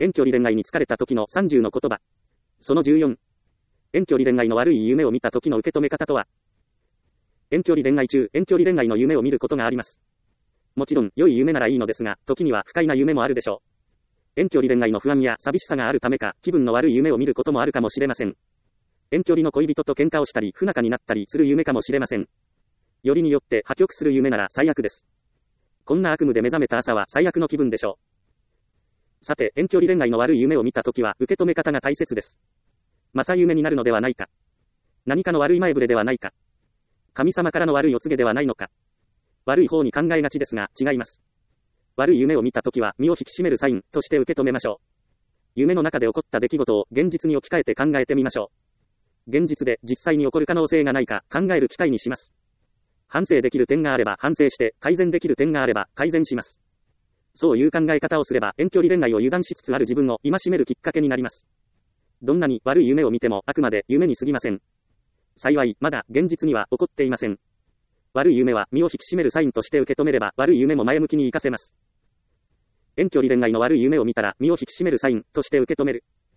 遠距離恋愛に疲れた時の30の言葉。その14。遠距離恋愛の悪い夢を見た時の受け止め方とは。遠距離恋愛中、遠距離恋愛の夢を見ることがあります。もちろん、良い夢ならいいのですが、時には不快な夢もあるでしょう。遠距離恋愛の不安や寂しさがあるためか、気分の悪い夢を見ることもあるかもしれません。遠距離の恋人と喧嘩をしたり、不仲になったりする夢かもしれません。よりによって破局する夢なら最悪です。こんな悪夢で目覚めた朝は最悪の気分でしょう。さて、遠距離恋愛の悪い夢を見たときは、受け止め方が大切です。正夢になるのではないか。何かの悪い前触れではないか。神様からの悪いお告げではないのか。悪い方に考えがちですが、違います。悪い夢を見たときは、身を引き締めるサインとして受け止めましょう。夢の中で起こった出来事を現実に置き換えて考えてみましょう。現実で実際に起こる可能性がないか考える機会にします。反省できる点があれば反省して、改善できる点があれば改善します。そういう考え方をすれば遠距離恋愛を油断しつつある自分を戒めるきっかけになります。どんなに悪い夢を見てもあくまで夢に過ぎません。幸い、まだ現実には起こっていません。悪い夢は身を引き締めるサインとして受け止めれば悪い夢も前向きに活かせます。遠距離恋愛の悪い夢を見たら身を引き締めるサインとして受け止める。